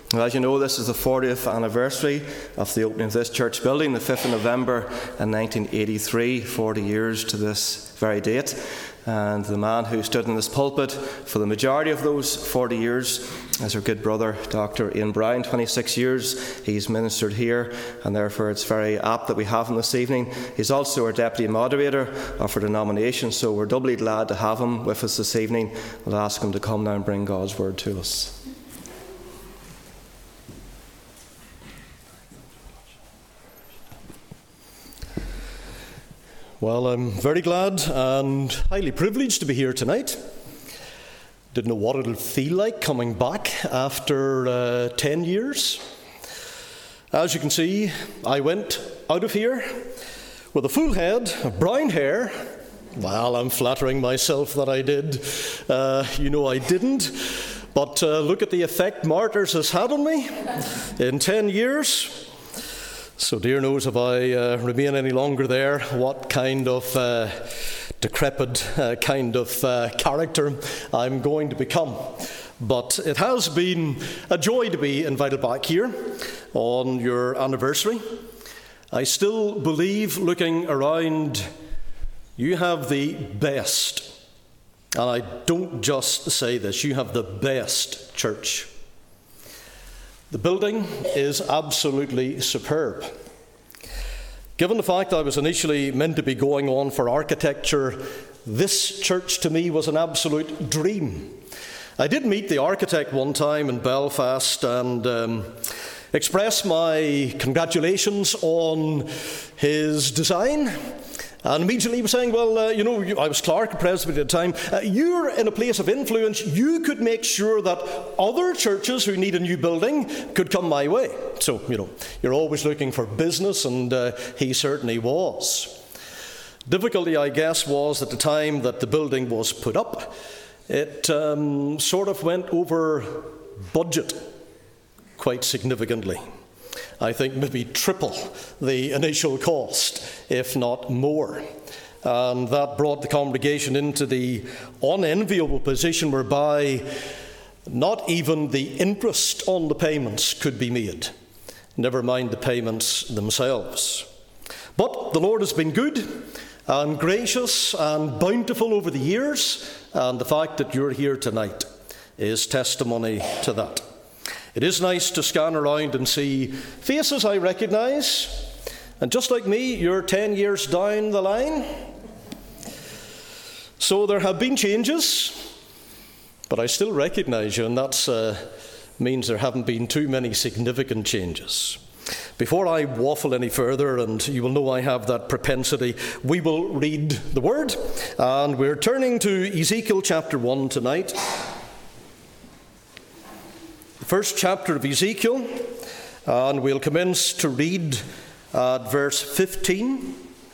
Well, as you know, this is the 40th anniversary of the opening of this church building, the 5th of November in 1983, 40 years to this very date. And the man who stood in this pulpit for the majority of those 40 years is our good brother, Dr. Ian Bryan. 26 years he's ministered here, and therefore it's very apt that we have him this evening. He's also our deputy moderator of our denomination, so we're doubly glad to have him with us this evening. We'll ask him to come now and bring God's word to us. Well, I'm very glad and highly privileged to be here tonight. Didn't know what it'll feel like coming back after 10 years. As you can see, I went out of here with a full head of brown hair. Well, I'm flattering myself that I did. I didn't. But look at the effect Martyrs has had on me in 10 years. So dear knows if I remain any longer there, what kind of decrepit kind of character I'm going to become. But it has been a joy to be invited back here on your anniversary. I still believe, looking around, you have the best, and I don't just say this, you have the best church. The building is absolutely superb. Given the fact I was initially meant to be going on for architecture, this church to me was an absolute dream. I did meet the architect one time in Belfast and express my congratulations on his design. And immediately he was saying, well, I was Clark Presbytery at the time. You're in a place of influence. You could make sure that other churches who need a new building could come my way. So, you're always looking for business, and he certainly was. Difficulty, I guess, was at the time that the building was put up, it sort of went over budget quite significantly. I think maybe triple the initial cost, if not more. And that brought the congregation into the unenviable position whereby not even the interest on the payments could be made, never mind the payments themselves. But the Lord has been good and gracious and bountiful over the years, and the fact that you're here tonight is testimony to that. It is nice to scan around and see faces I recognise, and just like me, you're 10 years down the line. So there have been changes, but I still recognise you, and that means there haven't been too many significant changes. Before I waffle any further, and you will know I have that propensity, we will read the Word, and we're turning to Ezekiel chapter 1 tonight. First chapter of Ezekiel, and we'll commence to read at verse 15.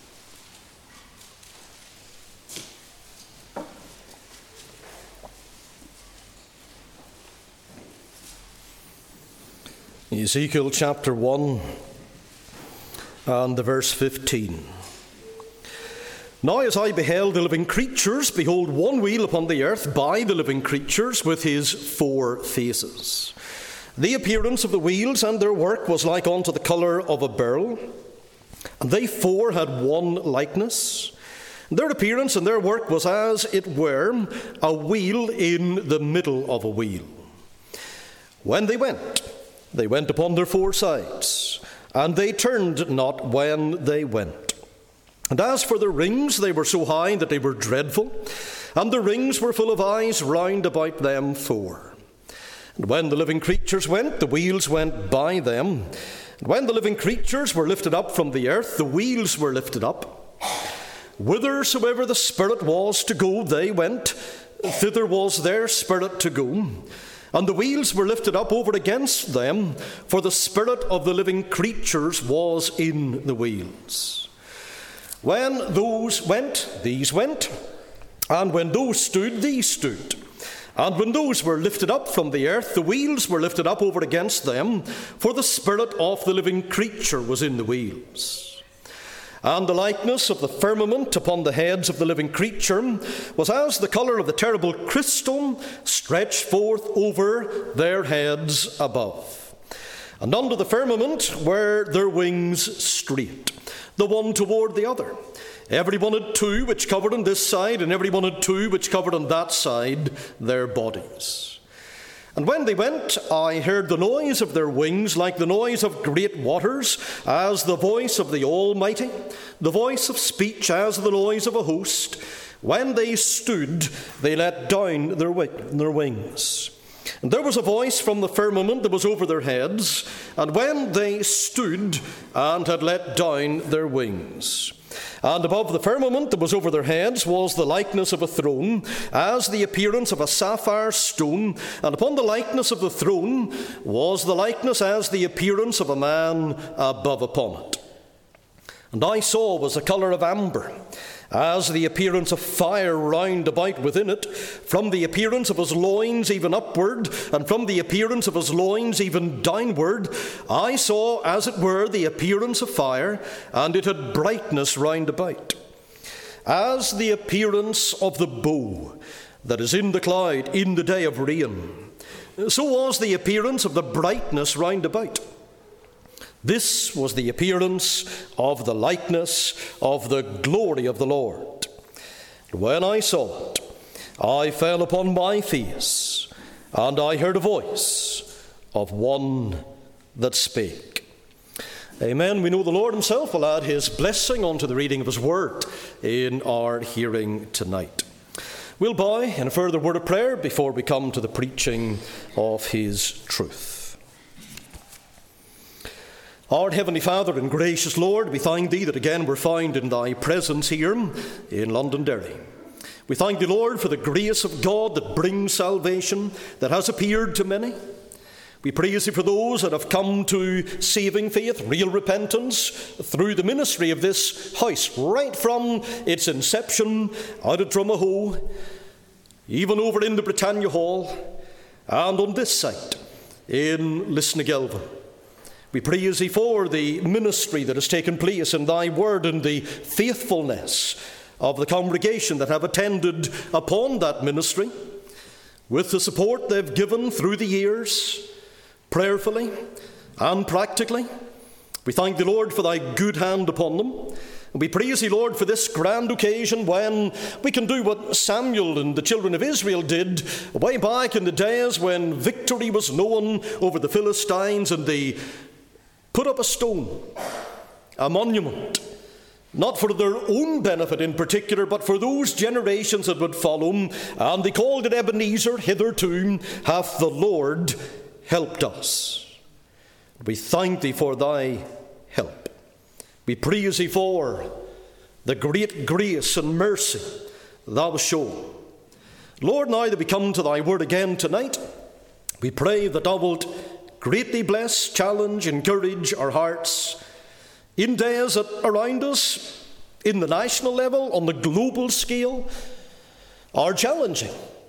Ezekiel chapter 1 and the verse 15. Now as I beheld the living creatures, behold, one wheel upon the earth by the living creatures with his 4 faces. The appearance of the wheels and their work was like unto the colour of a beryl, and they 4 had one likeness. Their appearance and their work was as it were a wheel in the middle of a wheel. When they went upon their 4 sides, and they turned not when they went. And as for the rings, they were so high that they were dreadful, and the rings were full of eyes round about them 4. And when the living creatures went, the wheels went by them. And when the living creatures were lifted up from the earth, the wheels were lifted up. Whithersoever the Spirit was to go, they went. Thither was their spirit to go. And the wheels were lifted up over against them, for the spirit of the living creatures was in the wheels. When those went, these went. And when those stood, these stood. And when those were lifted up from the earth, the wheels were lifted up over against them, for the spirit of the living creature was in the wheels. And the likeness of the firmament upon the heads of the living creature was as the colour of the terrible crystal stretched forth over their heads above. And under the firmament were their wings straight, the one toward the other. Every one had two which covered on this side, and every one had two which covered on that side their bodies. And when they went, I heard the noise of their wings like the noise of great waters, as the voice of the Almighty, the voice of speech as the noise of a host. When they stood, they let down their wings. And there was a voice from the firmament that was over their heads, and when they stood and had let down their wings. And above the firmament that was over their heads was the likeness of a throne, as the appearance of a sapphire stone, and upon the likeness of the throne was the likeness as the appearance of a man above upon it. And I saw was a colour of amber, as the appearance of fire round about within it, from the appearance of his loins even upward, and from the appearance of his loins even downward, I saw, as it were, the appearance of fire, and it had brightness round about, as the appearance of the bow that is in the cloud in the day of rain. So was the appearance of the brightness round about. This was the appearance of the likeness of the glory of the Lord. When I saw it, I fell upon my face, and I heard a voice of one that spake. Amen. We know the Lord himself will add his blessing unto the reading of his word in our hearing tonight. We'll bow in a further word of prayer before we come to the preaching of his truth. Our Heavenly Father and gracious Lord, we thank thee that again we're found in thy presence here in Londonderry. We thank thee, Lord, for the grace of God that brings salvation, that has appeared to many. We praise thee for those that have come to saving faith, real repentance, through the ministry of this house, right from its inception out at Drumahoe, even over in the Britannia Hall, and on this site in Lisnagelvin. We praise thee for the ministry that has taken place in thy word and the faithfulness of the congregation that have attended upon that ministry, with the support they've given through the years, prayerfully and practically. We thank thee, Lord, for thy good hand upon them. And we praise thee, Lord, for this grand occasion when we can do what Samuel and the children of Israel did way back in the days when victory was known over the Philistines, and they put up a stone, a monument, not for their own benefit in particular, but for those generations that would follow, and they called it Ebenezer. Hitherto hath the Lord helped us. We thank thee for thy help. We praise thee for the great grace and mercy thou hast shown. Lord, now that we come to thy word again tonight, we pray that thou wilt greatly bless, challenge, encourage our hearts in days that around us, in the national level, on the global scale, are challenging.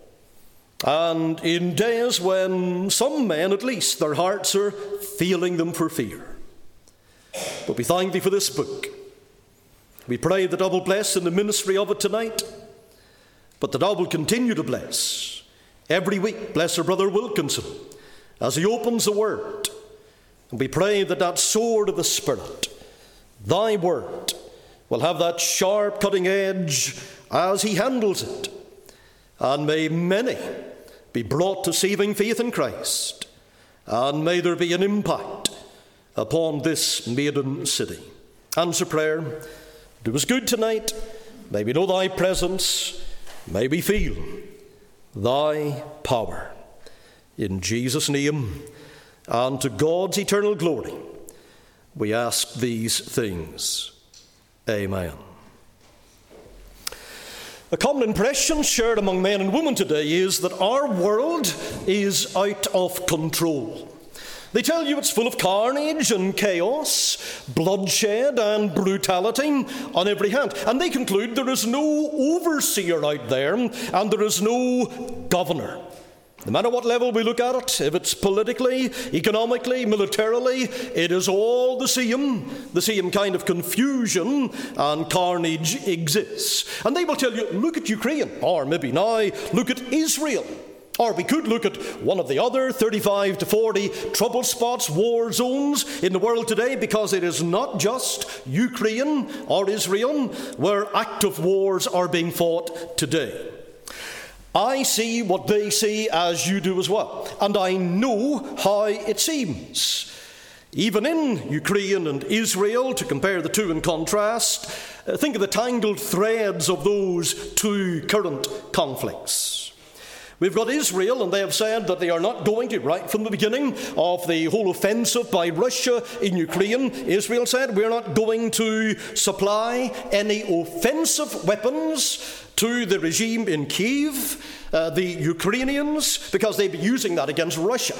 And in days when some men, at least, their hearts are failing them for fear. But we thank thee for this book. We pray that thou wilt bless in the ministry of it tonight, but that thou wilt continue to bless every week. Bless our brother Wilkinson as he opens the word. And we pray that that sword of the Spirit, thy word, will have that sharp cutting edge as he handles it. And may many be brought to saving faith in Christ. And may there be an impact upon this maiden city. Answer prayer. Do us good tonight. May we know thy presence. May we feel thy power. In Jesus' name, and to God's eternal glory, we ask these things. Amen. A common impression shared among men and women today is that our world is out of control. They tell you it's full of carnage and chaos, bloodshed and brutality on every hand. And they conclude there is no overseer out there and there is no governor. No matter what level we look at it, if it's politically, economically, militarily, it is all the same kind of confusion and carnage exists. And they will tell you, look at Ukraine, or maybe now, look at Israel. Or we could look at one of the other 35 to 40 trouble spots, war zones in the world today, because it is not just Ukraine or Israel where active wars are being fought today. I see what they see, as you do as well, and I know how it seems. Even in Ukraine and Israel, to compare the two and contrast, think of the tangled threads of those two current conflicts. We've got Israel, and they have said that they are not going to, right from the beginning of the whole offensive by Russia in Ukraine, Israel said, we're not going to supply any offensive weapons to the regime in Kyiv, the Ukrainians, because they'd be using that against Russia.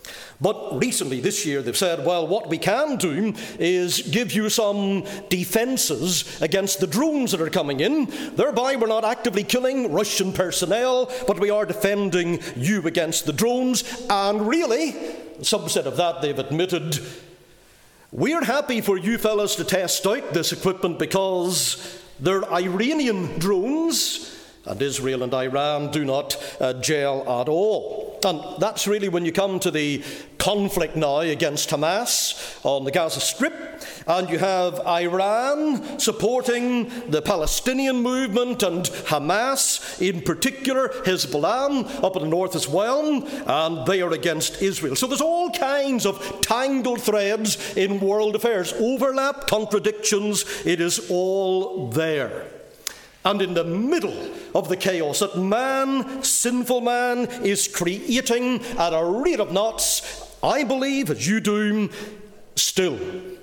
But recently, this year, they've said, well, what we can do is give you some defences against the drones that are coming in. Thereby, we're not actively killing Russian personnel, but we are defending you against the drones. And really, a subset of that, they've admitted, we're happy for you fellas to test out this equipment because they're Iranian drones, and Israel and Iran do not gel at all. And that's really when you come to the conflict now against Hamas on the Gaza Strip, and you have Iran supporting the Palestinian movement and Hamas, in particular Hezbollah up in the north as well, and they are against Israel. So there's all kinds of tangled threads in world affairs, overlap, contradictions, it is all there. And in the middle of the chaos that man, sinful man, is creating at a rate of knots, I believe, as you do, still,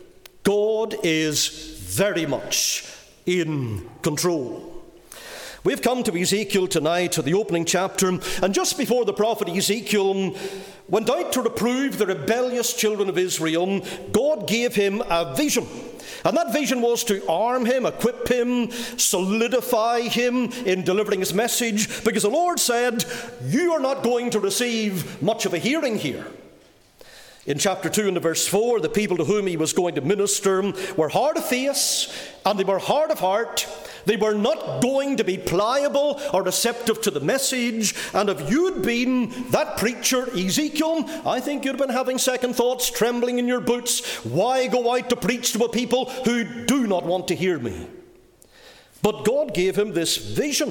God is very much in control. We've come to Ezekiel tonight, to the opening chapter, and just before the prophet Ezekiel went out to reprove the rebellious children of Israel, God gave him a vision. And that vision was to arm him, equip him, solidify him in delivering his message, because the Lord said, you are not going to receive much of a hearing here. In chapter 2 and verse 4, the people to whom he was going to minister were hard of face, and they were hard of heart. They were not going to be pliable or receptive to the message. And if you'd been that preacher, Ezekiel, I think you'd have been having second thoughts, trembling in your boots. Why go out to preach to a people who do not want to hear me? But God gave him this vision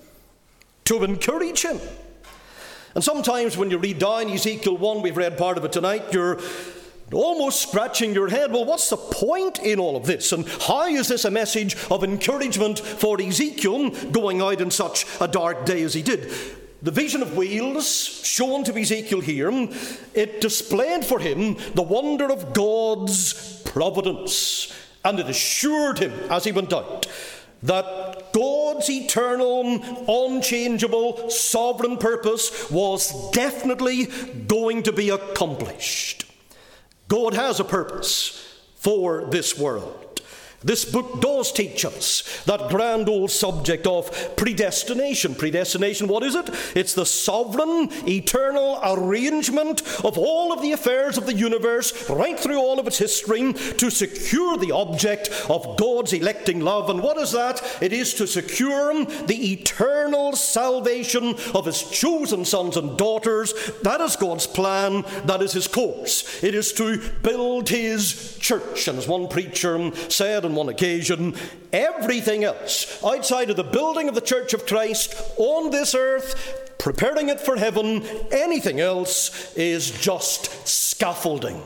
to encourage him. And sometimes when you read down Ezekiel 1, we've read part of it tonight, you're almost scratching your head. Well, what's the point in all of this? And how is this a message of encouragement for Ezekiel going out in such a dark day as he did? The vision of wheels shown to Ezekiel here, it displayed for him the wonder of God's providence. And it assured him as he went out that God's eternal, unchangeable, sovereign purpose was definitely going to be accomplished. God has a purpose for this world. This book does teach us that grand old subject of predestination. Predestination, what is it? It's the sovereign, eternal arrangement of all of the affairs of the universe, right through all of its history, to secure the object of God's electing love. And what is that? It is to secure the eternal salvation of his chosen sons and daughters. That is God's plan. That is his course. It is to build his church. And as one preacher said on one occasion, everything else outside of the building of the Church of Christ on this earth, preparing it for heaven, anything else is just scaffolding.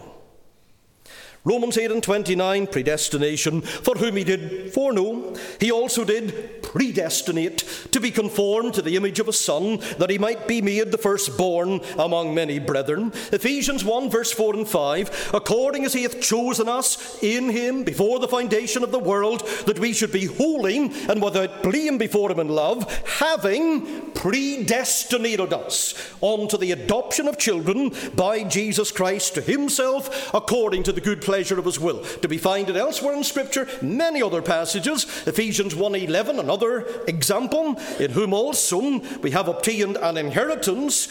Romans 8:29, predestination, for whom he did foreknow, he also did predestinate to be conformed to the image of a Son, that he might be made the firstborn among many brethren. Ephesians 1, verse 4 and 5, according as he hath chosen us in him before the foundation of the world, that we should be holy and without blame before him in love, having predestinated us unto the adoption of children by Jesus Christ to himself, according to the good pleasure of his will. To be found elsewhere in Scripture, many other passages, Ephesians 1:11, another Another example, in whom also we have obtained an inheritance,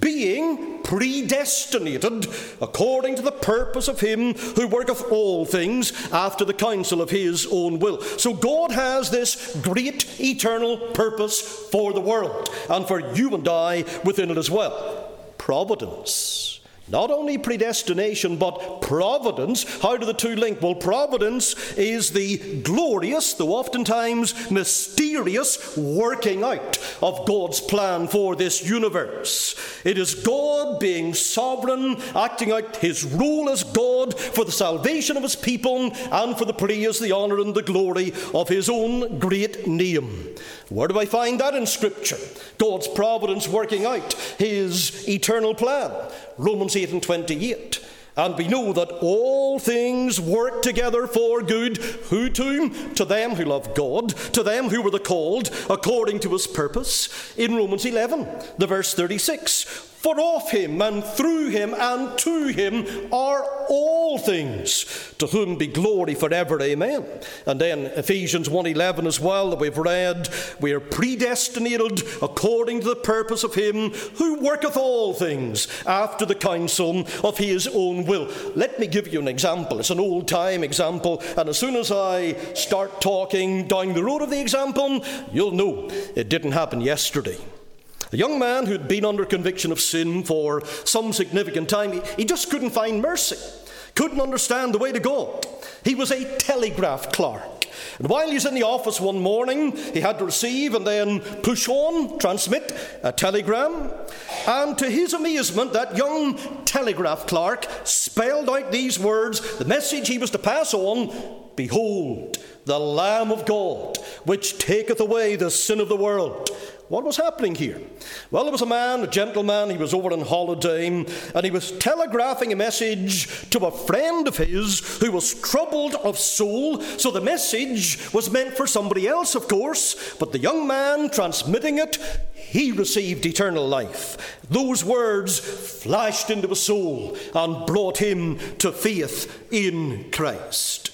being predestinated according to the purpose of him who worketh all things after the counsel of his own will. So God has this great eternal purpose for the world, and for you and I within it as well. Providence. Not only predestination, but providence. How do the two link? Well, providence is the glorious, though oftentimes mysterious, working out of God's plan for this universe. It is God being sovereign, acting out his role as God for the salvation of his people and for the praise, the honour and the glory of his own great name. Where do I find that in Scripture? God's providence working out his eternal plan. Romans 8 and 28. And we know that all things work together for good. Who to? To them who love God, to them who were the called according to his purpose. In Romans 11, the verse 36. For of him and through him and to him are all things, to whom be glory forever. Amen. And then Ephesians 1:11 as well, that we've read, we are predestinated according to the purpose of him who worketh all things after the counsel of his own will. Let me give you an example. It's an old-time example, and as soon as I start talking down the road of the example, you'll know it didn't happen yesterday. A young man who'd been under conviction of sin for some significant time, he just couldn't find mercy, couldn't understand the way to God. He was a telegraph clerk. And while he was in the office one morning, he had to receive and then push on, transmit a telegram. And to his amazement, that young telegraph clerk spelled out these words, the message he was to pass on: Behold, the Lamb of God, which taketh away the sin of the world. What was happening here? Well, there was a man, a gentleman, he was over on holiday, and he was telegraphing a message to a friend of his who was troubled of soul. So the message was meant for somebody else, of course, but the young man transmitting it, he received eternal life. Those words flashed into his soul and brought him to faith in Christ.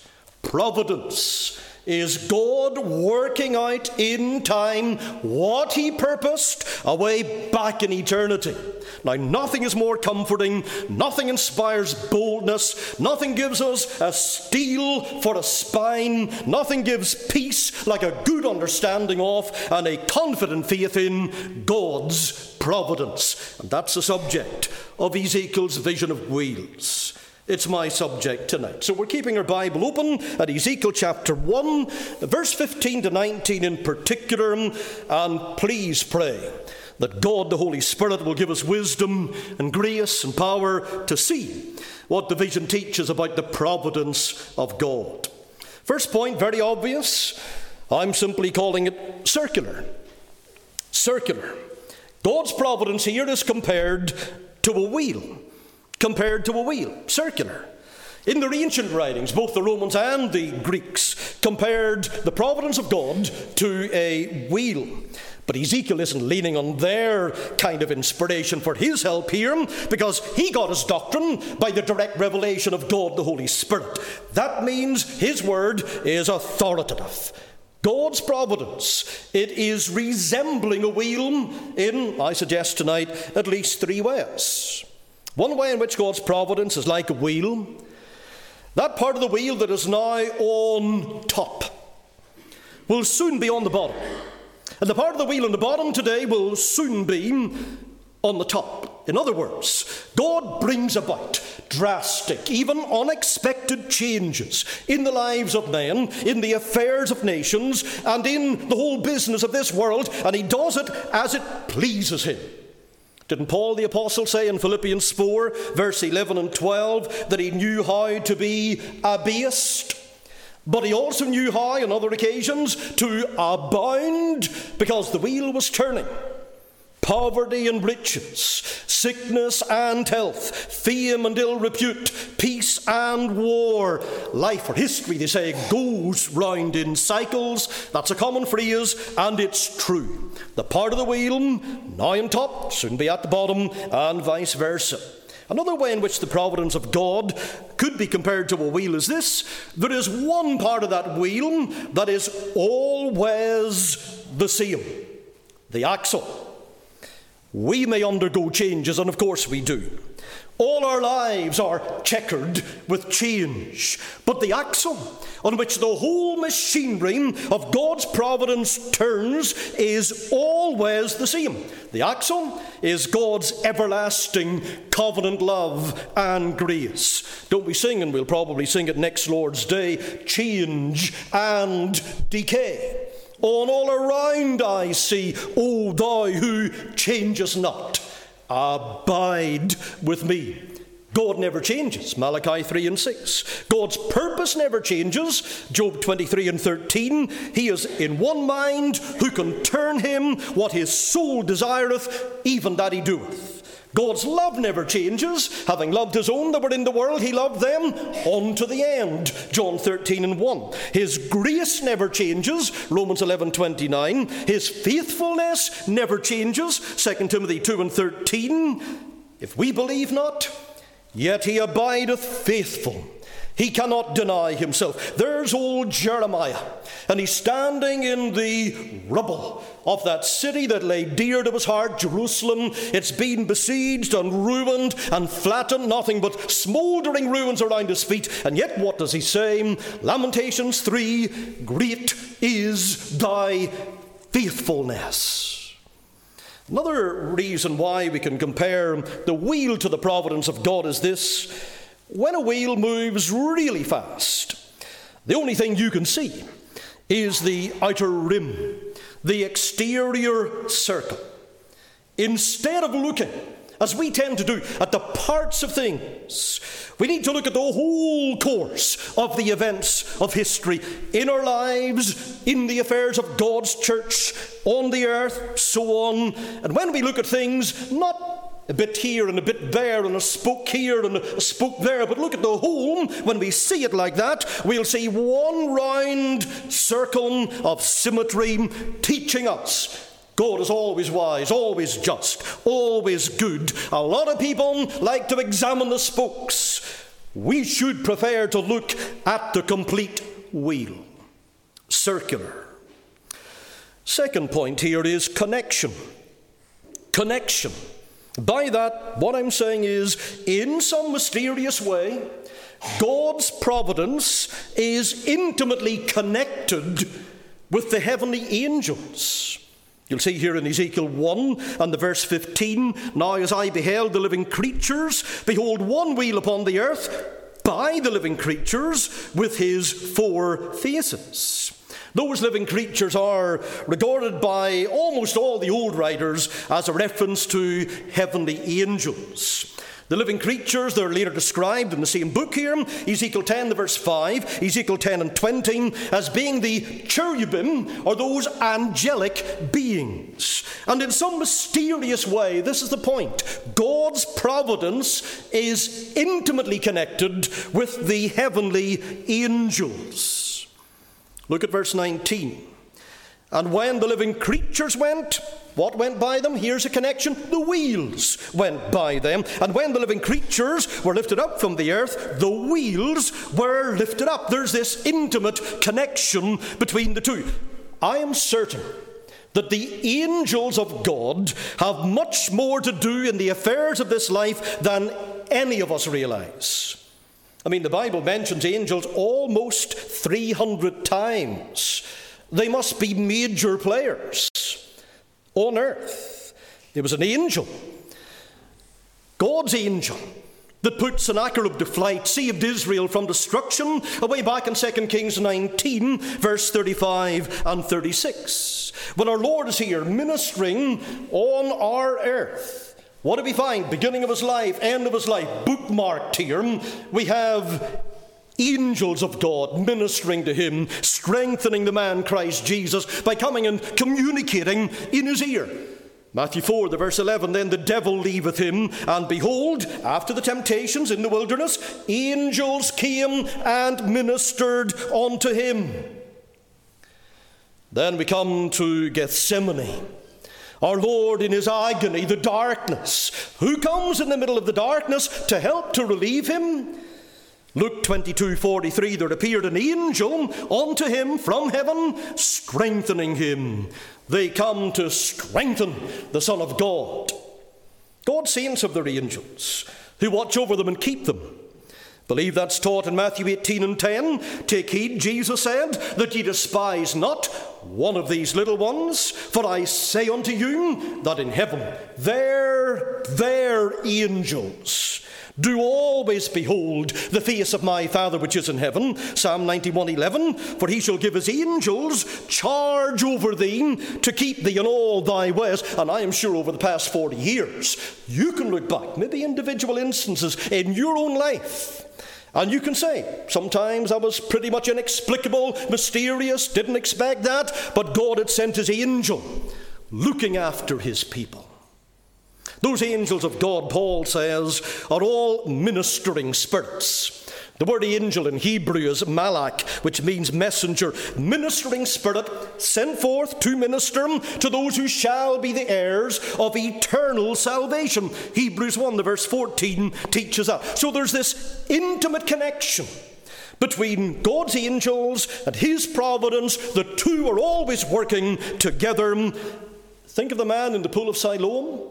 Providence is God working out in time what he purposed away back in eternity. Now, nothing is more comforting, nothing inspires boldness, nothing gives us a steel for a spine, nothing gives peace like a good understanding of and a confident faith in God's providence. And that's the subject of Ezekiel's vision of wheels. It's my subject tonight. So we're keeping our Bible open at Ezekiel chapter 1, verse 15 to 19 in particular, and please pray that God the Holy Spirit will give us wisdom and grace and power to see what the vision teaches about the providence of God. First point, very obvious. I'm simply calling it circular. Circular. God's providence here is compared to a wheel. Compared to a wheel, circular. In their ancient writings, both the Romans and the Greeks compared the providence of God to a wheel. But Ezekiel isn't leaning on their kind of inspiration for his help here, because he got his doctrine by the direct revelation of God the Holy Spirit. That means his word is authoritative. God's providence, it is resembling a wheel in, I suggest tonight, at least three ways. One way in which God's providence is like a wheel, that part of the wheel that is now on top will soon be on the bottom. And the part of the wheel on the bottom today will soon be on the top. In other words, God brings about drastic, even unexpected changes in the lives of men, in the affairs of nations, and in the whole business of this world, and he does it as it pleases him. Didn't Paul the Apostle say in Philippians 4, verse 11 and 12, that he knew how to be abased? But he also knew how, on other occasions, to abound, because the wheel was turning. Poverty and riches, sickness and health, fame and ill repute, peace and war. Life or history, they say, goes round in cycles. That's a common phrase, and it's true. The part of the wheel, now on top, soon be at the bottom, and vice versa. Another way in which the providence of God could be compared to a wheel is this: there is one part of that wheel that is always the same, the axle. We may undergo changes, and of course we do. All our lives are checkered with change. But the axle on which the whole machinery of God's providence turns is always the same. The axle is God's everlasting covenant love and grace. Don't we sing, and we'll probably sing it next Lord's Day, change and decay. On all around I see, O thou who changest not, abide with me. God never changes, Malachi 3 and 6. God's purpose never changes, Job 23 and 13. He is in one mind, who can turn him what his soul desireth, even that he doeth. God's love never changes. Having loved his own that were in the world, he loved them unto the end, John 13 and 1. His grace never changes, Romans 11:29. His faithfulness never changes, 2 Timothy 2 and 13. If we believe not, yet he abideth faithful. He cannot deny himself. There's old Jeremiah, and he's standing in the rubble of that city that lay dear to his heart, Jerusalem. It's been besieged and ruined and flattened, nothing but smouldering ruins around his feet. And yet what does he say? Lamentations 3, great is thy faithfulness. Another reason why we can compare the wheel to the providence of God is this: when a wheel moves really fast, the only thing you can see is the outer rim, the exterior circle. Instead of looking, as we tend to do, at the parts of things, we need to look at the whole course of the events of history in our lives, in the affairs of God's church, on the earth, so on. And when we look at things, not a bit here and a bit there and a spoke here and a spoke there, but look at the whole, when we see it like that, we'll see one round circle of symmetry teaching us God is always wise, always just, always good. A lot of people like to examine the spokes. We should prefer to look at the complete wheel. Circular. Second point here is connection. Connection. By that, what I'm saying is, in some mysterious way, God's providence is intimately connected with the heavenly angels. You'll see here in Ezekiel 1 and the verse 15, now as I beheld the living creatures, behold, one wheel upon the earth by the living creatures with his four faces. Those living creatures are regarded by almost all the old writers as a reference to heavenly angels. The living creatures, they're later described in the same book here, Ezekiel 10, the verse 5, Ezekiel 10 and 20, as being the cherubim, or those angelic beings. And in some mysterious way, this is the point, God's providence is intimately connected with the heavenly angels. Look at verse 19. And when the living creatures went, what went by them? Here's a connection. The wheels went by them. And when the living creatures were lifted up from the earth, the wheels were lifted up. There's this intimate connection between the two. I am certain that the angels of God have much more to do in the affairs of this life than any of us realize. I mean, the Bible mentions angels almost 300 times. They must be major players on earth. There was an angel, God's angel, that put Sennacherib to flight, saved Israel from destruction, away back in 2 Kings 19, verse 35 and 36. When our Lord is here ministering on our earth, what do we find? Beginning of his life, end of his life, bookmarked here. We have angels of God ministering to him, strengthening the man Christ Jesus by coming and communicating in his ear. Matthew 4, the verse 11, then the devil leaveth him, and behold, after the temptations in the wilderness, angels came and ministered unto him. Then we come to Gethsemane. Our Lord in his agony, the darkness. Who comes in the middle of the darkness to help, to relieve him? Luke 22:43, there appeared an angel unto him from heaven, strengthening him. They come to strengthen the Son of God. God's saints have their angels who watch over them and keep them. Believe that's taught in Matthew 18:10. Take heed, Jesus said, that ye despise not one of these little ones, for I say unto you that in heaven their angels do always behold the face of my Father which is in heaven. Psalm 91:11, for he shall give his angels charge over thee to keep thee in all thy ways. And I am sure over the past 40 years, you can look back, maybe individual instances in your own life, and you can say, sometimes that was pretty much inexplicable, mysterious, didn't expect that, but God had sent his angel looking after his people. Those angels of God, Paul says, are all ministering spirits. The word angel in Hebrew is malach, which means messenger. Ministering spirit sent forth to minister to those who shall be the heirs of eternal salvation. Hebrews 1, the verse 14 teaches that. So there's this intimate connection between God's angels and his providence. The two are always working together. Think of the man in the pool of Siloam.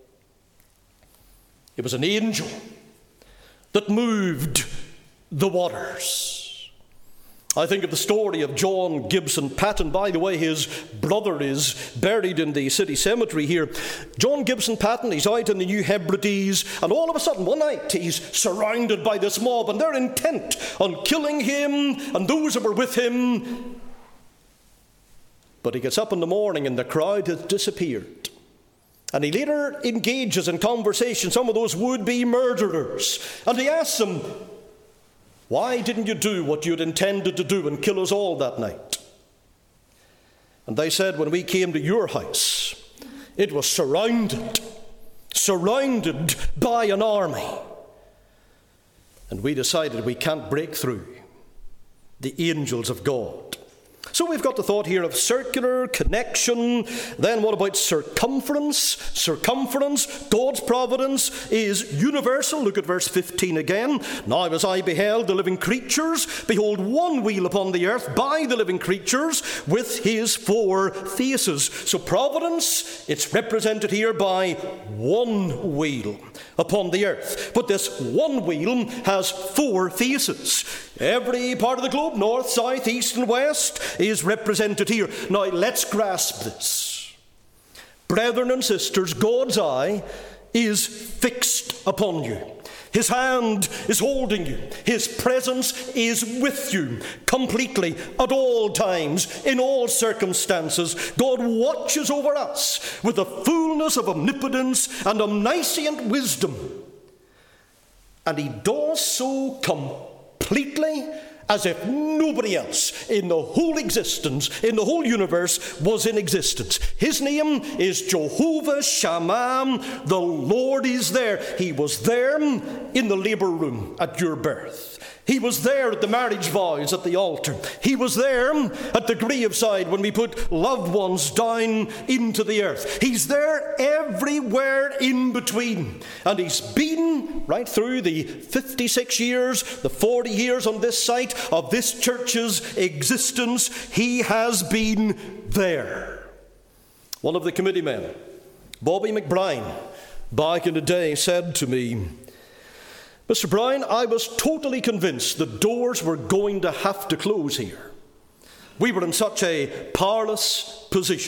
It was an angel that moved the waters. I think of the story of John Gibson Patton. By the way, his brother is buried in the city cemetery here. John Gibson Patton, he's out in the New Hebrides, and all of a sudden, one night, he's surrounded by this mob, and they're intent on killing him and those that were with him. But he gets up in the morning, and the crowd has disappeared. And he later engages in conversation some of those would-be murderers. And he asks them, why didn't you do what you'd intended to do and kill us all that night? And they said, when we came to your house, it was surrounded by an army. And we decided we can't break through the angels of God. So we've got the thought here of circular connection. Then what about circumference? Circumference, God's providence is universal. Look at verse 15 again. Now as I beheld the living creatures, behold, one wheel upon the earth by the living creatures with his four faces. So providence, it's represented here by one wheel upon the earth. But this one wheel has four faces. Every part of the globe, north, south, east and west, is represented here. Now let's grasp this. Brethren and sisters, God's eye is fixed upon you. His hand is holding you. His presence is with you completely at all times, in all circumstances. God watches over us with the fullness of omnipotence and omniscient wisdom. And he does so completely as if nobody else in the whole existence, in the whole universe, was in existence. His name is Jehovah Shammah. The Lord is there. He was there in the labor room at your birth. He was there at the marriage vows at the altar. He was there at the graveside when we put loved ones down into the earth. He's there everywhere in between. And he's been right through the 56 years, the 40 years on this site of this church's existence. He has been there. One of the committee men, Bobby McBride, back in the day said to me, Mr. Brown, I was totally convinced the doors were going to have to close here. We were in such a powerless position.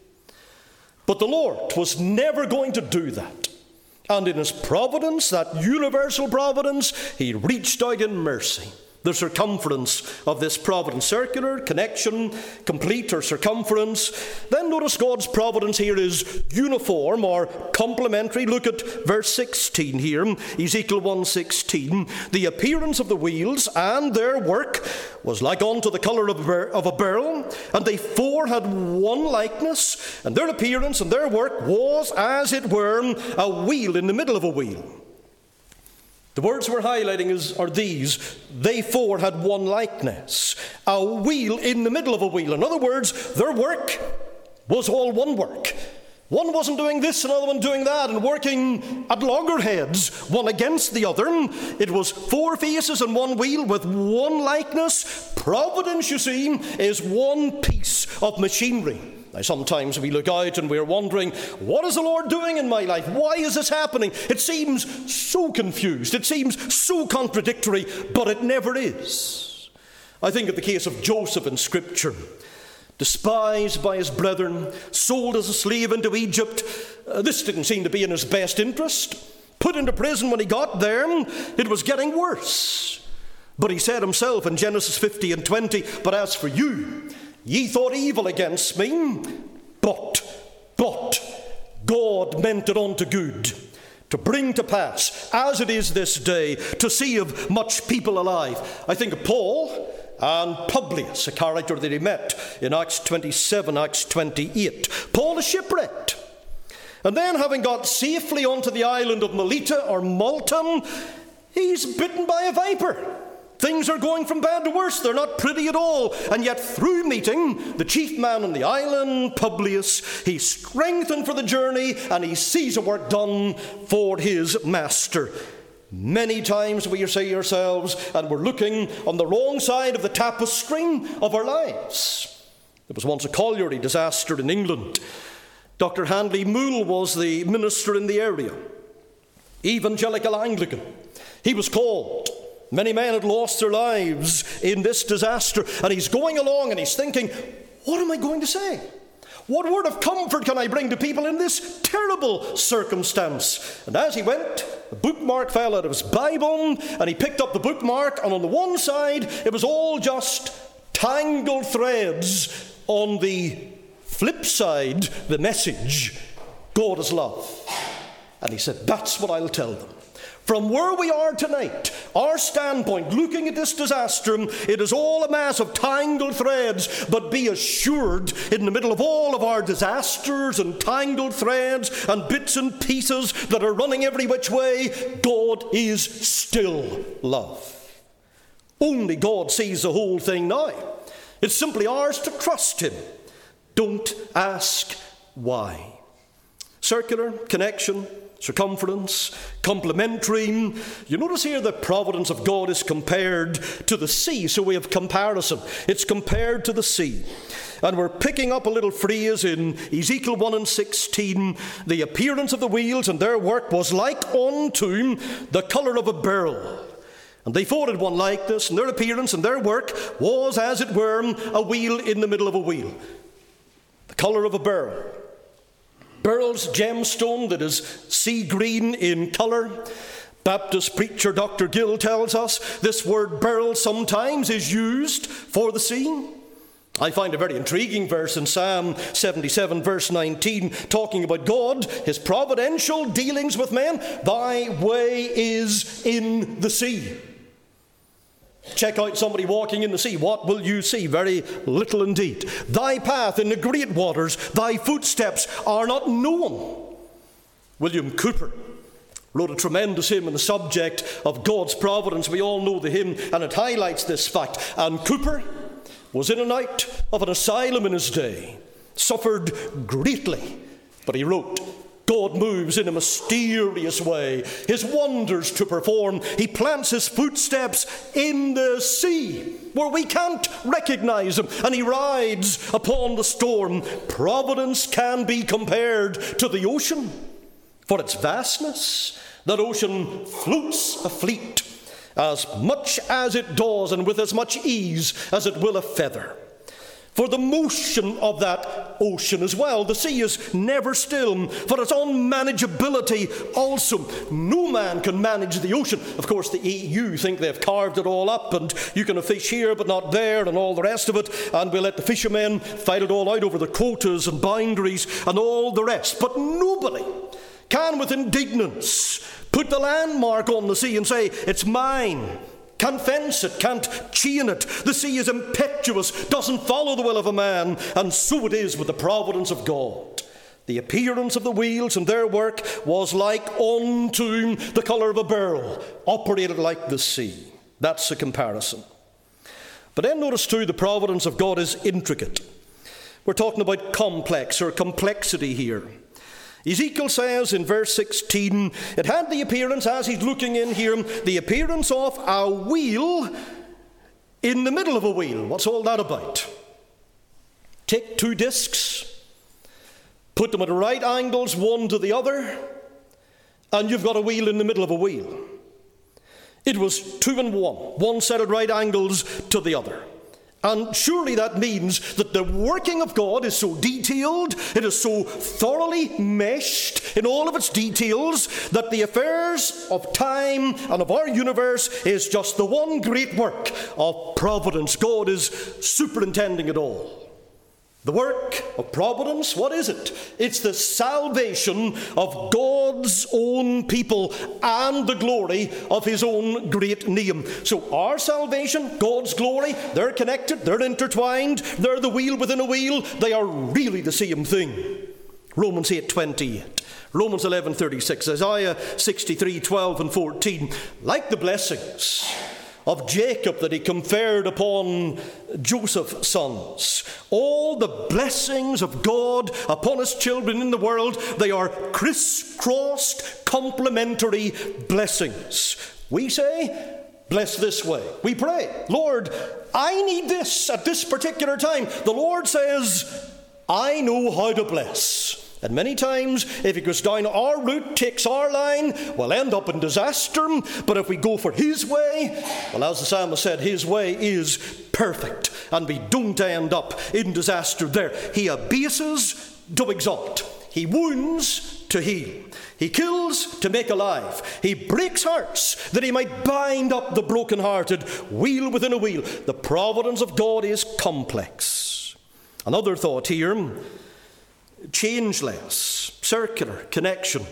But the Lord was never going to do that. And in his providence, that universal providence, he reached out in mercy. The circumference of this providence, circular, connection, complete or circumference. Then notice God's providence here is uniform or complementary. Look at verse 16 here, Ezekiel 1:16. The appearance of the wheels and their work was like unto the colour of a beryl, and they four had one likeness, and their appearance and their work was, as it were, a wheel in the middle of a wheel. The words we're highlighting are these. They four had one likeness. A wheel in the middle of a wheel. In other words, their work was all one work. One wasn't doing this, another one doing that, and working at loggerheads, one against the other. It was four faces and one wheel with one likeness. Providence, you see, is one piece of machinery. Now, sometimes we look out and we're wondering, what is the Lord doing in my life? Why is this happening? It seems so confused. It seems so contradictory, but it never is. I think of the case of Joseph in Scripture. Despised by his brethren, sold as a slave into Egypt. This didn't seem to be in his best interest. Put into prison when he got there, it was getting worse. But he said himself in Genesis 50 and 20, "But as for you, ye thought evil against me, but God meant it unto good, to bring to pass, as it is this day, to save much people alive." I think of Paul and Publius, a character that he met in Acts 27, Acts 28. Paul is shipwrecked. And then, having got safely onto the island of Melita or Malta, he's bitten by a viper. Things are going from bad to worse. They're not pretty at all. And yet, through meeting the chief man on the island, Publius, he's strengthened for the journey and he sees the work done for his master. Many times we say ourselves, and we're looking on the wrong side of the tapestry of our lives. There was once a colliery disaster in England. Dr. Handley Moule was the minister in the area. Evangelical Anglican. He was called. Many men had lost their lives in this disaster. And he's going along and he's thinking, what am I going to say? What word of comfort can I bring to people in this terrible circumstance? And as he went, the bookmark fell out of his Bible, and he picked up the bookmark, and on the one side, it was all just tangled threads. On the flip side, the message, God is love. And he said, that's what I'll tell them. From where we are tonight, our standpoint, looking at this disaster, it is all a mass of tangled threads, but be assured, in the middle of all of our disasters and tangled threads and bits and pieces that are running every which way, God is still love. Only God sees the whole thing now. It's simply ours to trust him. Don't ask why. Circular, connection, circumference, complementary. You notice here the providence of God is compared to the sea, so we have comparison. It's compared to the sea. And we're picking up a little phrase in Ezekiel 1 and 16. The appearance of the wheels and their work was like unto the colour of a beryl. And they thought it one likeness, and their appearance and their work was, as it were, a wheel in the middle of a wheel. The colour of a beryl. Beryl's gemstone that is sea green in colour. Baptist preacher Dr. Gill tells us this word beryl sometimes is used for the sea. I find a very intriguing verse in Psalm 77 verse 19 talking about God, his providential dealings with men. Thy way is in the sea. Check out somebody walking in the sea. What will you see? Very little indeed. Thy path in the great waters, thy footsteps are not known. William Cowper wrote a tremendous hymn on the subject of God's providence. We all know the hymn, and it highlights this fact. And Cowper was in and out of an asylum in his day, suffered greatly, but he wrote, God moves in a mysterious way, his wonders to perform. He plants his footsteps in the sea, where we can't recognize him, and he rides upon the storm. Providence can be compared to the ocean. For its vastness, that ocean floats a fleet, as much as it does, and with as much ease as it will a feather. For the motion of that ocean as well, the sea is never still. For its unmanageability also, no man can manage the ocean. Of course, the EU think they've carved it all up, and you can fish here but not there, and all the rest of it, and we'll let the fishermen fight it all out over the quotas and boundaries and all the rest. But nobody can with indignance put the landmark on the sea and say, it's mine. Can't fence it, can't chain it. The sea is impetuous, doesn't follow the will of a man, and so it is with the providence of God. The appearance of the wheels and their work was like unto the colour of a beryl, operated like the sea. That's the comparison. But then notice too, the providence of God is intricate. We're talking about complex or complexity here. Ezekiel says in verse 16, it had the appearance, as he's looking in here, the appearance of a wheel in the middle of a wheel. What's all that about? Take two discs, put them at right angles one to the other, and you've got a wheel in the middle of a wheel. It was 2 in 1, one set at right angles to the other. And surely that means that the working of God is so detailed, it is so thoroughly meshed in all of its details, that the affairs of time and of our universe is just the one great work of providence. God is superintending it all. The work of providence, what is it? It's the salvation of God's own people and the glory of his own great name. So our salvation, God's glory, they're connected, they're intertwined, they're the wheel within a wheel. They are really the same thing. Romans 8:28, Romans 11:36, Isaiah 63:12 and 14. Like the blessings of Jacob that he conferred upon Joseph's sons, all the blessings of God upon his children in the world, they are crisscrossed, complementary blessings. We say, bless this way. We pray, Lord, I need this at this particular time. The Lord says, I know how to bless. And many times, if he goes down our route, takes our line, we'll end up in disaster. But if we go for his way, well, as the psalmist said, his way is perfect, and we don't end up in disaster there. He abases to exalt. He wounds to heal. He kills to make alive. He breaks hearts that he might bind up the brokenhearted. Wheel within a wheel. The providence of God is complex. Another thought here: changeless, circular, connection,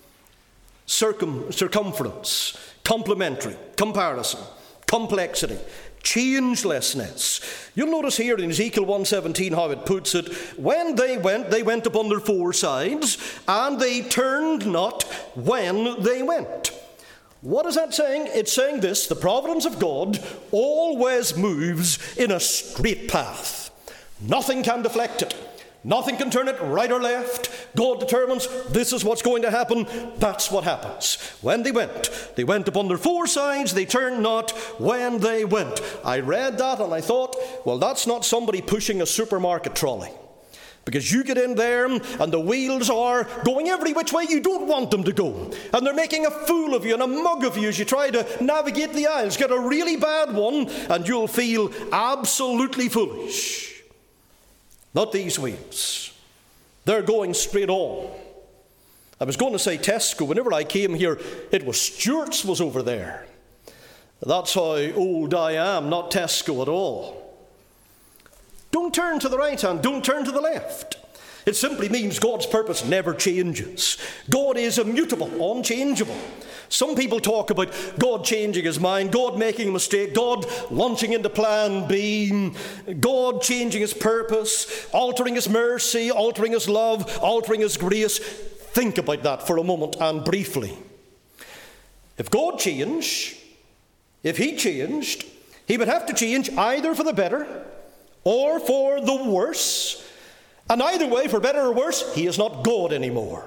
circumference, complementary, comparison, complexity, changelessness. You'll notice here in Ezekiel 1:17 how it puts it. When they went upon their four sides, and they turned not when they went. What is that saying? It's saying this: the providence of God always moves in a straight path. Nothing can deflect it. Nothing can turn it right or left. God determines this is what's going to happen. That's what happens. When they went upon their four sides, they turned not when they went. I read that and I thought, well, that's not somebody pushing a supermarket trolley. Because you get in there and the wheels are going every which way you don't want them to go. And they're making a fool of you and a mug of you as you try to navigate the aisles. Get a really bad one and you'll feel absolutely foolish. Not these wheels. They're going straight on. I was going to say Tesco. Whenever I came here, it was Stewart's was over there. That's how old I am, not Tesco at all. Don't turn to the right hand, don't turn to the left. It simply means God's purpose never changes. God is immutable, unchangeable. Some people talk about God changing his mind, God making a mistake, God launching into plan B, God changing his purpose, altering his mercy, altering his love, altering his grace. Think about that for a moment and briefly. If God changed, if he changed, he would have to change either for the better or for the worse. And either way, for better or worse, he is not God anymore.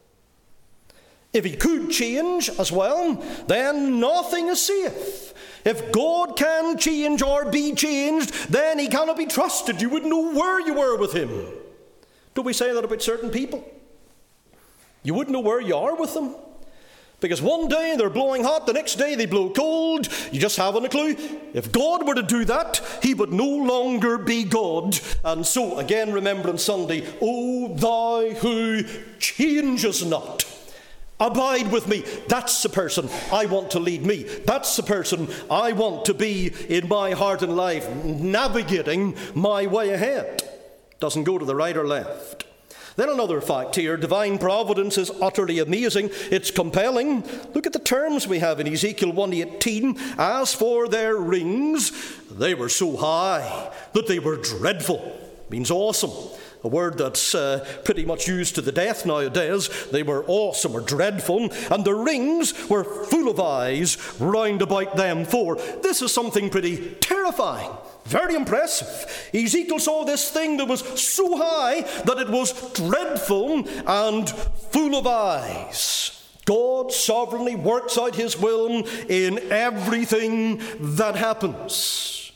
If he could change as well, then nothing is safe. If God can change or be changed, then he cannot be trusted. You wouldn't know where you were with him. Don't we say that about certain people? You wouldn't know where you are with them. Because one day they're blowing hot, the next day they blow cold. You just haven't a clue. If God were to do that, he would no longer be God. And so, again, Remembrance Sunday, O thou who changes not, abide with me. That's the person I want to lead me. That's the person I want to be in my heart and life, navigating my way ahead. Doesn't go to the right or left. Then another fact here, divine providence is utterly amazing. It's compelling. Look at the terms we have in Ezekiel 1:18. As for their rings, they were so high that they were dreadful. Means awesome. a word that's pretty much used to the death nowadays. They were awesome or dreadful, and the rings were full of eyes round about them four. This is something pretty terrifying, very impressive. Ezekiel saw this thing that was so high that it was dreadful and full of eyes. God sovereignly works out his will in everything that happens.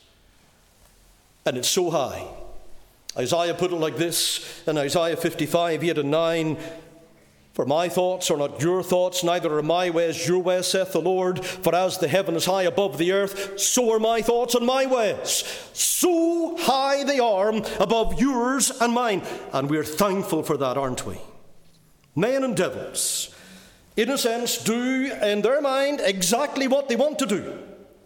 And it's so high. Isaiah put it like this in Isaiah 55, 8 and 9. For my thoughts are not your thoughts, neither are my ways your ways, saith the Lord. For as the heaven is high above the earth, so are my thoughts and my ways. So high they are above yours and mine. And we're thankful for that, aren't we? Men and devils, in a sense, do in their mind exactly what they want to do.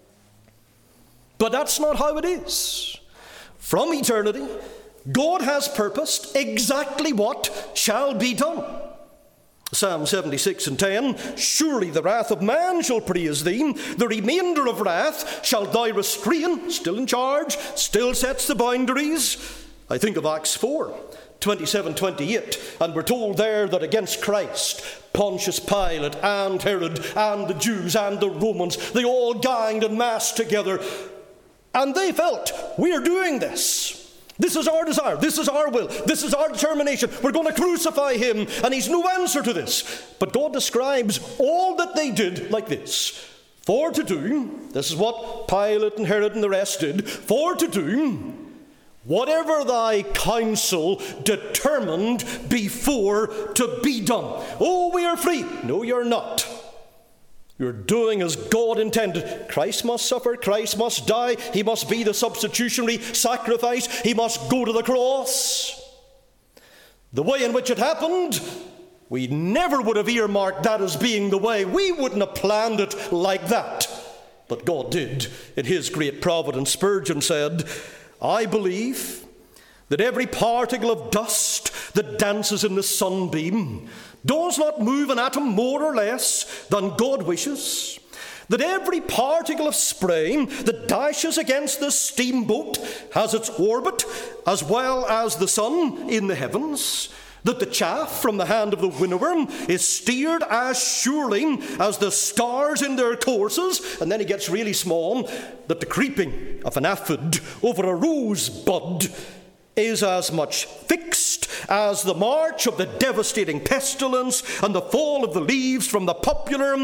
But that's not how it is. From eternity, God has purposed exactly what shall be done. Psalm 76 and 10, surely the wrath of man shall praise thee, the remainder of wrath shalt thou restrain, still in charge, still sets the boundaries. I think of Acts 4, 27, 28, and we're told there that against Christ, Pontius Pilate and Herod and the Jews and the Romans, they all ganged and massed together, and they felt, we're doing this. This is our desire, this is our will, this is our determination. We're going to crucify him, and he's no answer to this. But God describes all that they did like this. For to do, this is what Pilate and Herod and the rest did, for to do whatever thy counsel determined before to be done. Oh, we are free. No, you're not. You're doing as God intended. Christ must suffer. Christ must die. He must be the substitutionary sacrifice. He must go to the cross. The way in which it happened, we never would have earmarked that as being the way. We wouldn't have planned it like that. But God did. In his great providence, Spurgeon said, I believe that every particle of dust that dances in the sunbeam does not move an atom more or less than God wishes, that every particle of spray that dashes against the steamboat has its orbit as well as the sun in the heavens, that the chaff from the hand of the winnower is steered as surely as the stars in their courses, and then he gets really small, that the creeping of an aphid over a rosebud is as much fixed as the march of the devastating pestilence, and the fall of the leaves from the poplar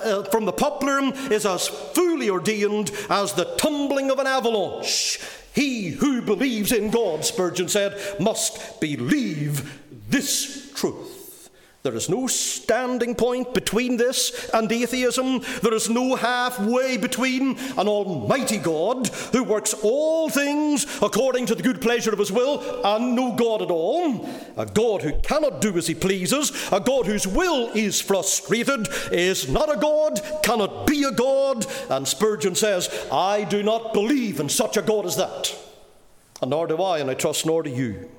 is as fully ordained as the tumbling of an avalanche. He who believes in God, Spurgeon said, must believe this truth. There is no standing point between this and atheism. There is no halfway between an almighty God who works all things according to the good pleasure of his will and no God at all. A God who cannot do as he pleases, a God whose will is frustrated, is not a God, cannot be a God. And Spurgeon says, I do not believe in such a God as that. And nor do I, and I trust nor do you.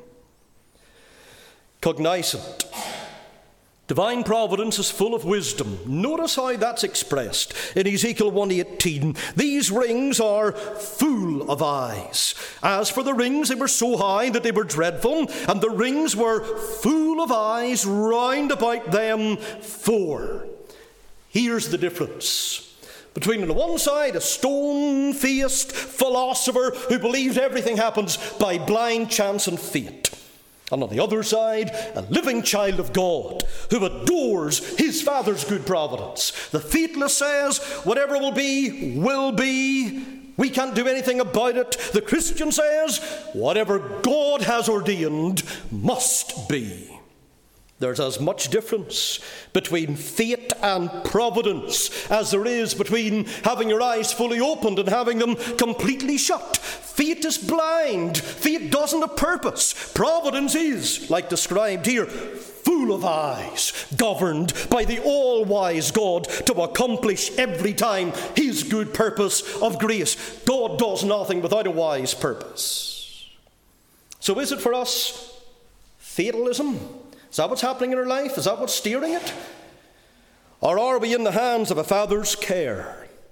Cognizant. Divine providence is full of wisdom. Notice how that's expressed in Ezekiel 1:18. These rings are full of eyes. As for the rings, they were so high that they were dreadful, and the rings were full of eyes round about them four. Here's the difference between, on the one side, a stone-faced philosopher who believes everything happens by blind chance and fate. And on the other side, a living child of God who adores his Father's good providence. The faithless says, whatever will be, will be. We can't do anything about it. The Christian says, whatever God has ordained must be. There's as much difference between fate and providence as there is between having your eyes fully opened and having them completely shut. Fate is blind. Fate doesn't have purpose. Providence is, like described here, full of eyes, governed by the all-wise God to accomplish every time his good purpose of grace. God does nothing without a wise purpose. So is it for us fatalism? Is that what's happening in our life? Is that what's steering it? Or are we in the hands of a Father's care?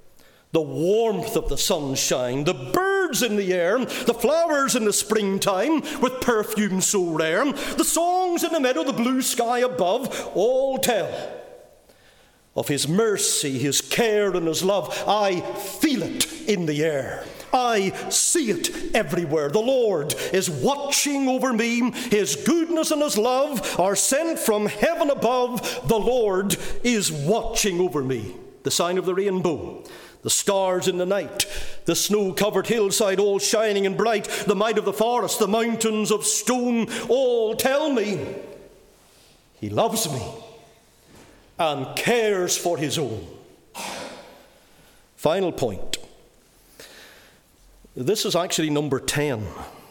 the warmth of the sunshine, the birds in the air, the flowers in the springtime with perfume so rare, the songs in the meadow, the blue sky above, all tell of his mercy, his care, and his love. I feel it in the air. I see it everywhere. The Lord is watching over me. His goodness and his love are sent from heaven above. The Lord is watching over me. The sign of the rainbow, the stars in the night, the snow-covered hillside all shining and bright, the might of the forest, the mountains of stone, all tell me he loves me and cares for his own. Final point. This is actually number 10.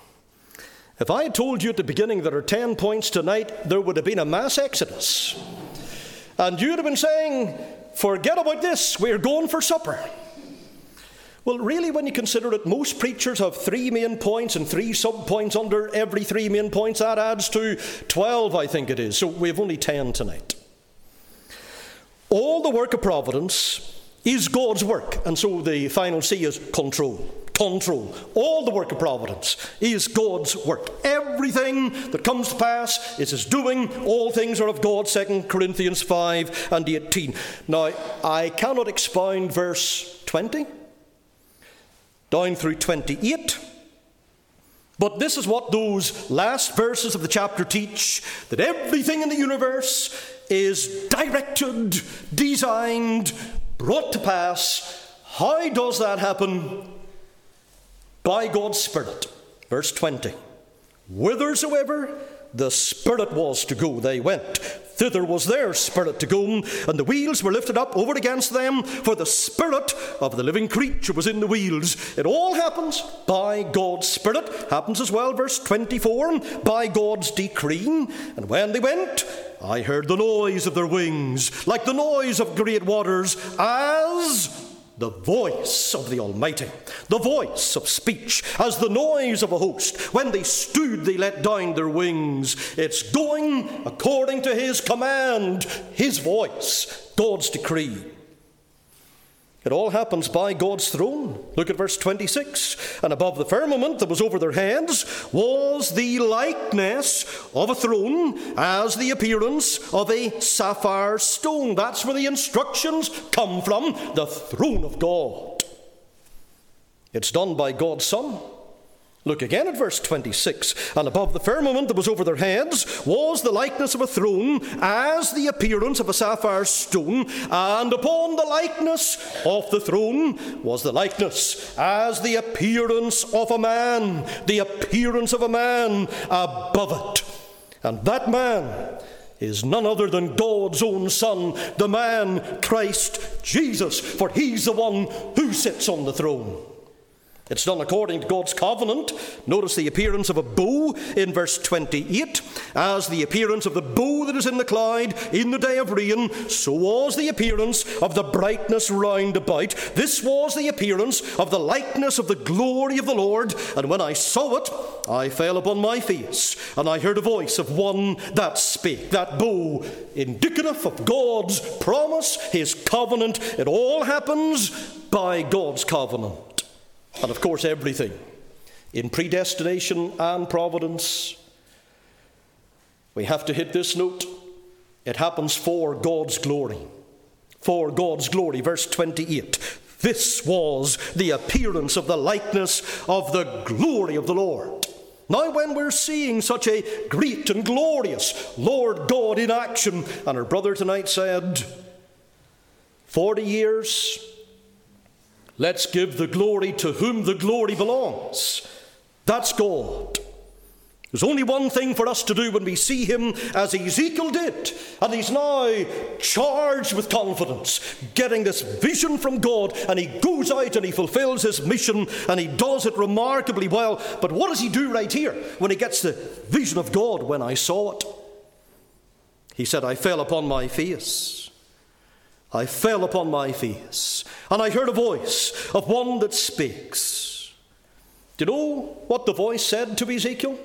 If I had told you at the beginning there are 10 points tonight, there would have been a mass exodus. And you'd have been saying, forget about this, we're going for supper. Well, really, when you consider it, most preachers have 3 main points and 3 sub-points under every 3 main points. That adds to 12, I think it is. So we have only 10 tonight. All the work of providence is God's work. And so the final C is control. Control. All the work of providence is God's work. Everything that comes to pass is his doing. All things are of God, 2 Corinthians 5 and 18. Now, I cannot expound verse 20 down through 28. But this is what those last verses of the chapter teach, that everything in the universe is directed, designed, brought to pass. How does that happen? By God's Spirit. Verse 20. Whithersoever the Spirit was to go, they went. Thither was their spirit to go, and the wheels were lifted up over against them, for the spirit of the living creature was in the wheels. It all happens by God's Spirit. Happens as well, verse 24, by God's decree. And when they went, I heard the noise of their wings, like the noise of great waters, as the voice of the Almighty, the voice of speech, as the noise of a host. When they stood, they let down their wings. It's going according to his command, his voice, God's decree. It all happens by God's throne. Look at verse 26. And above the firmament that was over their heads was the likeness of a throne, as the appearance of a sapphire stone. That's where the instructions come from, the throne of God. It's done by God's Son. Look again at verse 26. And above the firmament that was over their heads was the likeness of a throne, as the appearance of a sapphire stone. And upon the likeness of the throne was the likeness, as the appearance of a man. The appearance of a man above it. And that man is none other than God's own Son, the man Christ Jesus, for he's the one who sits on the throne. It's done according to God's covenant. Notice the appearance of a bow in verse 28. As the appearance of the bow that is in the cloud in the day of rain, so was the appearance of the brightness round about. This was the appearance of the likeness of the glory of the Lord. And when I saw it, I fell upon my face, and I heard a voice of one that spake. That bow, indicative of God's promise, his covenant. It all happens by God's covenant. And of course, everything in predestination and providence, we have to hit this note. It happens for God's glory. For God's glory. Verse 28. This was the appearance of the likeness of the glory of the Lord. Now, when we're seeing such a great and glorious Lord God in action, and our brother tonight said, 40 years, let's give the glory to whom the glory belongs. That's God. There's only one thing for us to do when we see him as Ezekiel did. And he's now charged with confidence, getting this vision from God. And he goes out and he fulfills his mission, and he does it remarkably well. But what does he do right here when he gets the vision of God? When I saw it, he said, I fell upon my face. I fell upon my face, and I heard a voice of one that speaks. Do you know what the voice said to Ezekiel?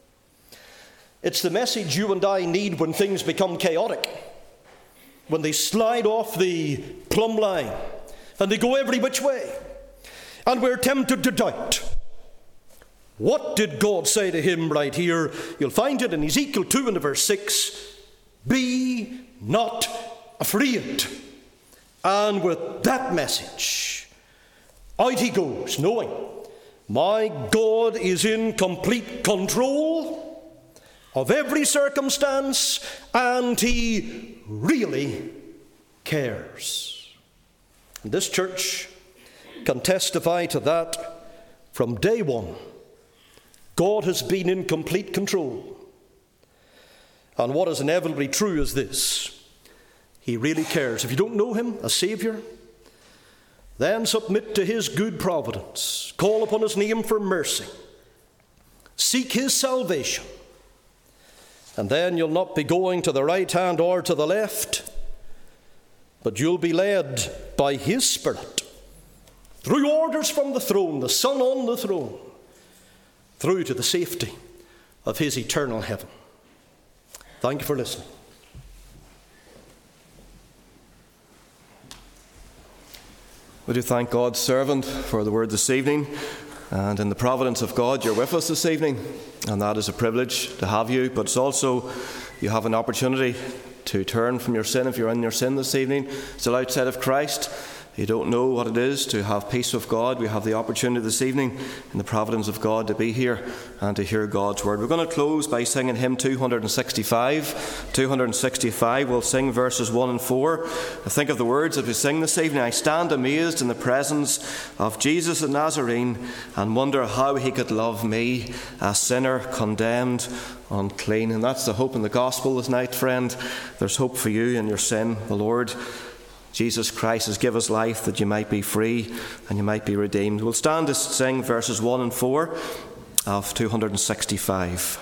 It's the message you and I need when things become chaotic, when they slide off the plumb line, and they go every which way. And we're tempted to doubt. What did God say to him right here? You'll find it in Ezekiel 2 and verse 6. Be not afraid. And with that message, out he goes, knowing my God is in complete control of every circumstance, and he really cares. And this church can testify to that from day one. God has been in complete control. And what is inevitably true is this: he really cares. If you don't know him as Saviour, then submit to his good providence. Call upon his name for mercy. Seek his salvation. And then you'll not be going to the right hand or to the left, but you'll be led by his Spirit through orders from the throne, the Son on the throne, through to the safety of his eternal heaven. Thank you for listening. We do thank God's servant for the word this evening, and in the providence of God you're with us this evening, and that is a privilege to have you, but it's also you have an opportunity to turn from your sin if you're in your sin this evening, still outside of Christ. You don't know what it is to have peace with God. We have the opportunity this evening in the providence of God to be here and to hear God's word. We're going to close by singing hymn 265. 265, we'll sing verses 1 and 4. I think of the words as we sing this evening. I stand amazed in the presence of Jesus the Nazarene and wonder how he could love me, a sinner condemned, unclean. And that's the hope in the gospel this night, friend. There's hope for you in your sin. The Lord Jesus Christ has given us life that you might be free and you might be redeemed. We'll stand to sing verses 1 and 4 of 265.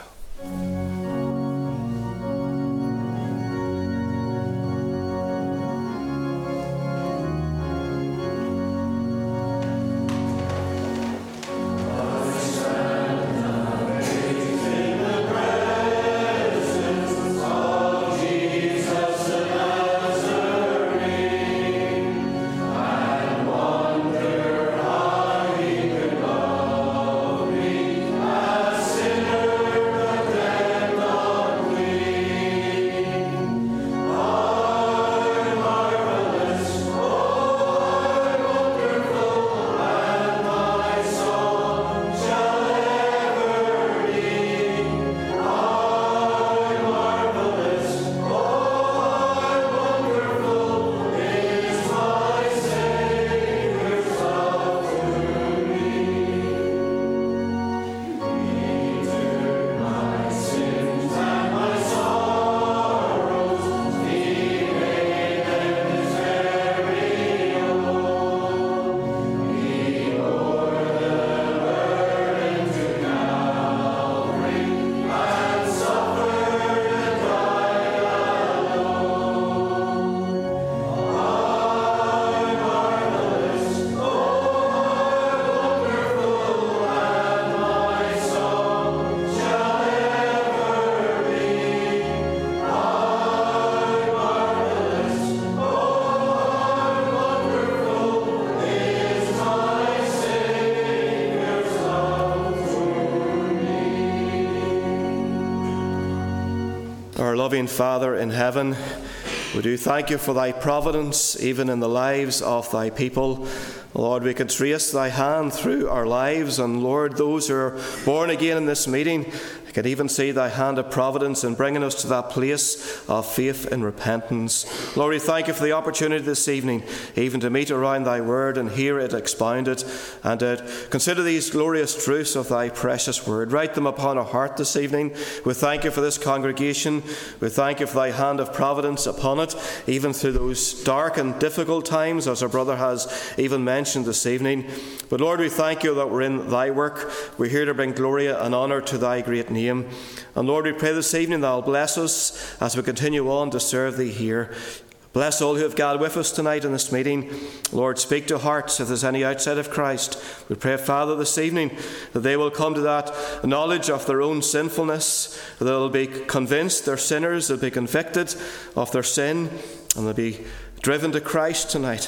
Our loving Father in heaven, we do thank you for thy providence, even in the lives of thy people. Lord, we could trace thy hand through our lives, and Lord, those who are born again in this meeting, I could even see thy hand of providence in bringing us to that place of faith and repentance. Lord, we thank you for the opportunity this evening, even to meet around thy word and hear it expounded, and to consider these glorious truths of thy precious word. Write them upon our heart this evening. We thank you for this congregation. We thank you for thy hand of providence upon it, even through those dark and difficult times, as our brother has even mentioned this evening. But Lord, we thank you that we're in thy work. We're here to bring glory and honour to thy great name. And Lord, we pray this evening that thou bless us as we continue on to serve thee here. Bless all who have gathered with us tonight in this meeting. Lord, speak to hearts if there's any outside of Christ. We pray, Father, this evening that they will come to that knowledge of their own sinfulness, that they'll be convinced they're sinners, they'll be convicted of their sin, and they'll be driven to Christ tonight.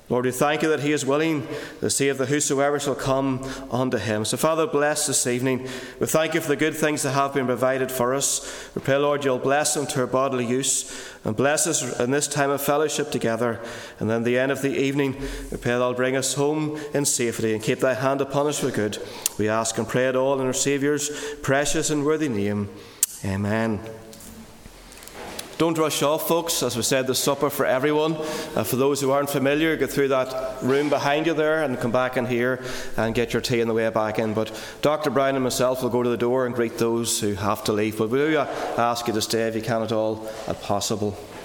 Lord, we thank you that he is willing to save the whosoever shall come unto him. So, Father, bless this evening. We thank you for the good things that have been provided for us. We pray, Lord, you'll bless them to our bodily use and bless us in this time of fellowship together. And then the end of the evening, we pray they'll bring us home in safety and keep thy hand upon us for good. We ask and pray it all in our Saviour's precious and worthy name. Amen. Don't rush off, folks. As we said, the supper for everyone. For those who aren't familiar, get through that room behind you there and come back in here and get your tea on the way back in. But Dr. Brown and myself will go to the door and greet those who have to leave. But we do ask you to stay if you can at all, if possible.